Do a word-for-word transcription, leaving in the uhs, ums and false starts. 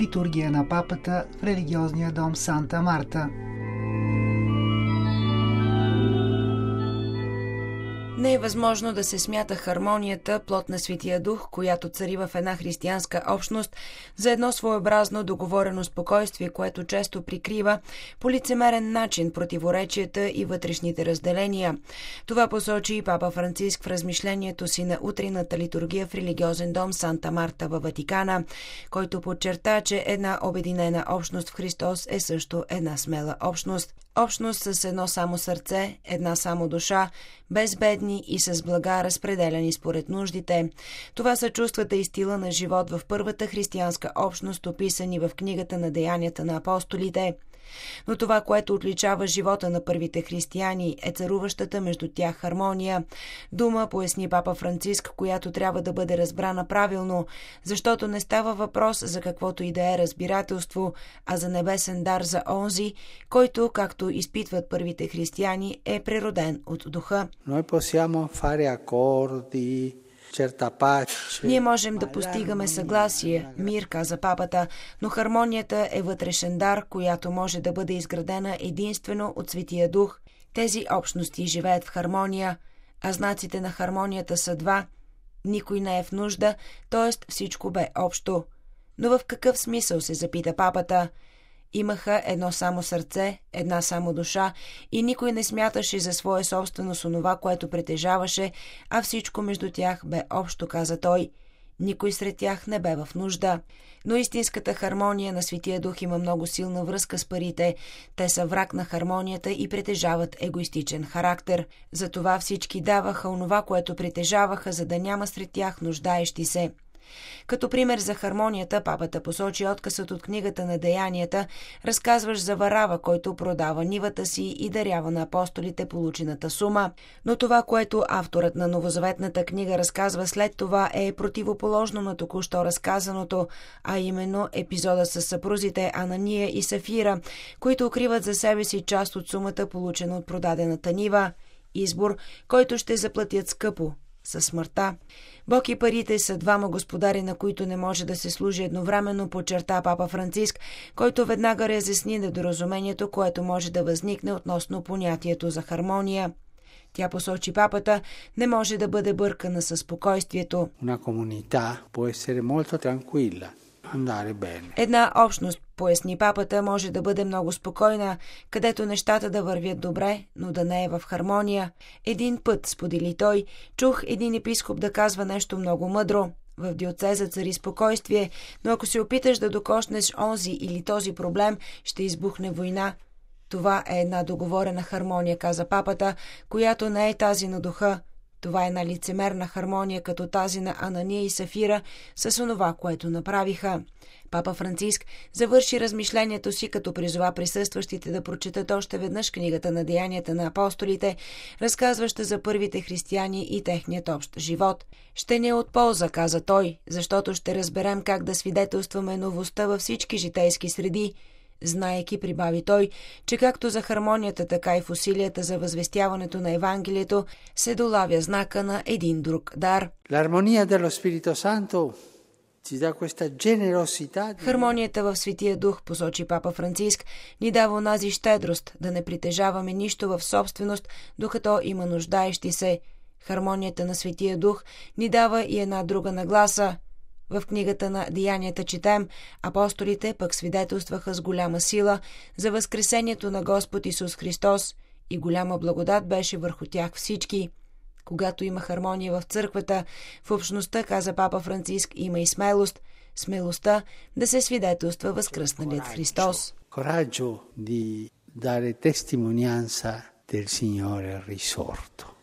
литургия на папата в религиозния дом Санта Марта. Не е възможно да се смята хармонията, плод на Светия Дух, която цари в една християнска общност, за едно своеобразно договорено спокойствие, което често прикрива по лицемерен начин противоречията и вътрешните разделения. Това посочи и папа Франциск в размишлението си на утринната литургия в религиозен дом Санта Марта във Ватикана, който подчерта, че една обединена общност в Христос е също една смела общност. Общност с едно само сърце, една само душа, без бедни и с блага, разпределени според нуждите. Това са чувствата и стила на живот в първата християнска общност, описани в книгата на Деянията на апостолите. Но това, което отличава живота на първите християни, е царуващата между тях хармония. Дума, поясни папа Франциск, която трябва да бъде разбрана правилно, защото не става въпрос за каквото и да е разбирателство, а за небесен дар за онзи, който, както изпитват първите християни, е природен от духа. Ние можем да постигаме съгласие, мир, каза папата, но хармонията е вътрешен дар, която може да бъде изградена единствено от Светия Дух. Тези общности живеят в хармония, а знаците на хармонията са два. Никой не е в нужда, т.е. всичко бе общо. Но в какъв смисъл, се запита папата? Имаха едно само сърце, една само душа и никой не смяташе за свое собствено с онова, което притежаваше, а всичко между тях бе общо, каза той. Никой сред тях не бе в нужда. Но истинската хармония на Светия Дух има много силна връзка с парите. Те са враг на хармонията и притежават егоистичен характер. Затова всички даваха онова, което притежаваха, за да няма сред тях нуждаещи се. Като пример за хармонията, папата посочи откъсът от книгата на Деянията, разказваш за Варава, който продава нивата си и дарява на апостолите получената сума. Но това, което авторът на новозаветната книга разказва след това, е противоположно на току-що разказаното, а именно епизода с съпрузите Анания и Сафира, които укриват за себе си част от сумата, получена от продадената нива. Избор, който ще заплатят скъпо със смъртта. Бог и парите са двама господари, на които не може да се служи едновременно, подчерта папа Франциск, който веднага разясни недоразумението, което може да възникне относно понятието за хармония. Тя, посочи папата, не може да бъде бъркана със спокойствието. Една общност, поясни папата, може да бъде много спокойна, където нещата да вървят добре, но да не е в хармония. Един път, сподели той, чух един епископ да казва нещо много мъдро. В диоцеза цари спокойствие, но ако се опиташ да докоснеш онзи или този проблем, ще избухне война. Това е една договорена хармония, каза папата, която не е тази на духа. Това е една лицемерна хармония, като тази на Анания и Сафира, с онова, което направиха. Папа Франциск завърши размишлението си, като призова присъстващите да прочетат още веднъж книгата на Деянията на апостолите, разказваща за първите християни и техният общ живот. Ще ни е от полза, каза той, защото ще разберем как да свидетелстваме новостта във всички житейски среди, знаейки, прибави той, че както за хармонията, така и в усилията за възвестяването на Евангелието се долавя знака на един друг дар. Хармонията в Светия Дух, посочи папа Франциск, ни дава онази щедрост да не притежаваме нищо в собственост, докато има нуждаещи се. Хармонията на Светия Дух ни дава и една друга нагласа. В книгата на Деянията четем, апостолите пък свидетелстваха с голяма сила за възкресението на Господ Исус Христос и голяма благодат беше върху тях всички. Когато има хармония в църквата, в общността, каза папа Франциск, има и смелост. Смелостта да се свидетелства възкръсналият Христос. Coraggio di dare testimonianza del Signore risorto.